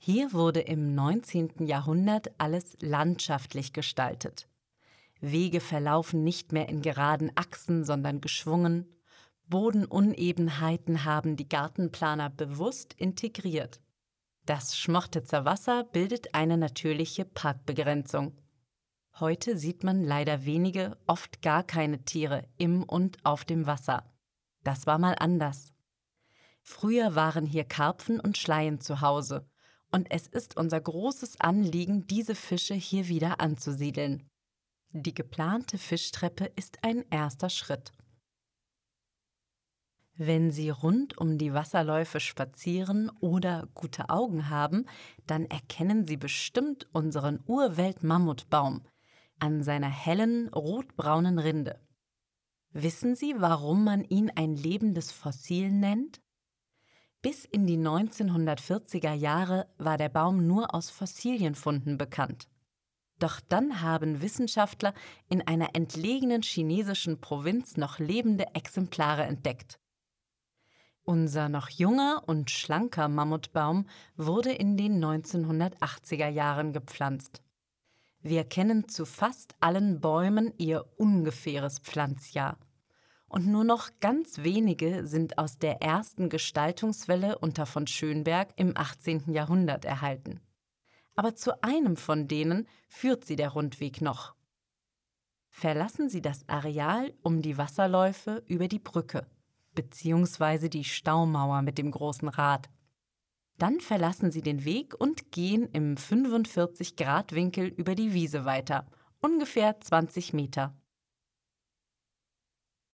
Hier wurde im 19. Jahrhundert alles landschaftlich gestaltet. Wege verlaufen nicht mehr in geraden Achsen, sondern geschwungen. Bodenunebenheiten haben die Gartenplaner bewusst integriert. Das Schmochtitzer Wasser bildet eine natürliche Parkbegrenzung. Heute sieht man leider wenige, oft gar keine Tiere im und auf dem Wasser. Das war mal anders. Früher waren hier Karpfen und Schleien zu Hause. Und es ist unser großes Anliegen, diese Fische hier wieder anzusiedeln. Die geplante Fischtreppe ist ein erster Schritt. Wenn Sie rund um die Wasserläufe spazieren oder gute Augen haben, dann erkennen Sie bestimmt unseren Urwelt-Mammutbaum an seiner hellen, rotbraunen Rinde. Wissen Sie, warum man ihn ein lebendes Fossil nennt? Bis in die 1940er Jahre war der Baum nur aus Fossilienfunden bekannt. Doch dann haben Wissenschaftler in einer entlegenen chinesischen Provinz noch lebende Exemplare entdeckt. Unser noch junger und schlanker Mammutbaum wurde in den 1980er Jahren gepflanzt. Wir kennen zu fast allen Bäumen ihr ungefähres Pflanzjahr. Und nur noch ganz wenige sind aus der ersten Gestaltungswelle unter von Schönberg im 18. Jahrhundert erhalten. Aber zu einem von denen führt Sie der Rundweg noch. Verlassen Sie das Areal um die Wasserläufe über die Brücke bzw. die Staumauer mit dem großen Rad. Dann verlassen Sie den Weg und gehen im 45-Grad-Winkel über die Wiese weiter, ungefähr 20 Meter.